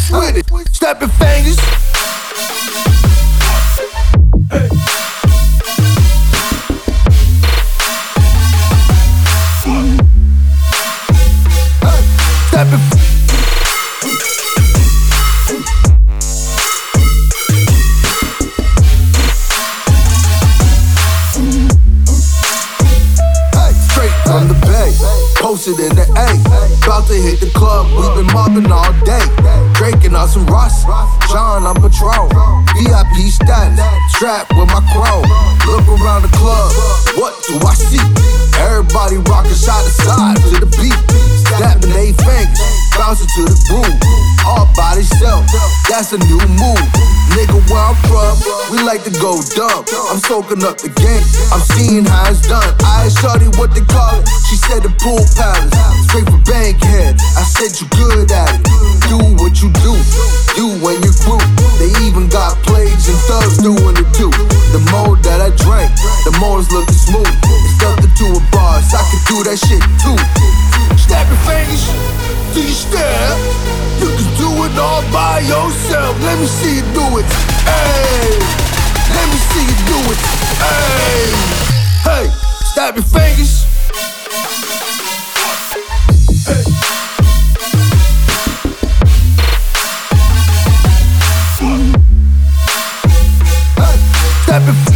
switch with it. Snap your fingers. Snap your from the bay, posted in the A. About to hit the club, we been mobbing all day. Drinking on some Ross, John on Patron. VIP status, strapped with my chrome. Look around the club, what do I see? Everybody rocking side to side to the beat. Snapping they fingers, bouncing to the groove. All by themselves, that's a new move. Nigga, where I'm from, we like to go dumb. I'm soaking up the game, I'm seeing how it's done. I asked shorty what they call it, she said the pool palace. Straight from Bankhead, I said you good at it. Do what you do, you and your crew. They even got plays and thugs doing it too. The more that I drank, the more it's looking smooth. It's nothing to a boss, I can do that shit too. Snap your fingers, do you stare? You can do it all by yourself. Let me see you do it. Hey, let me see you do it. Hey, hey, snap your fingers. Hey. Hey, snap your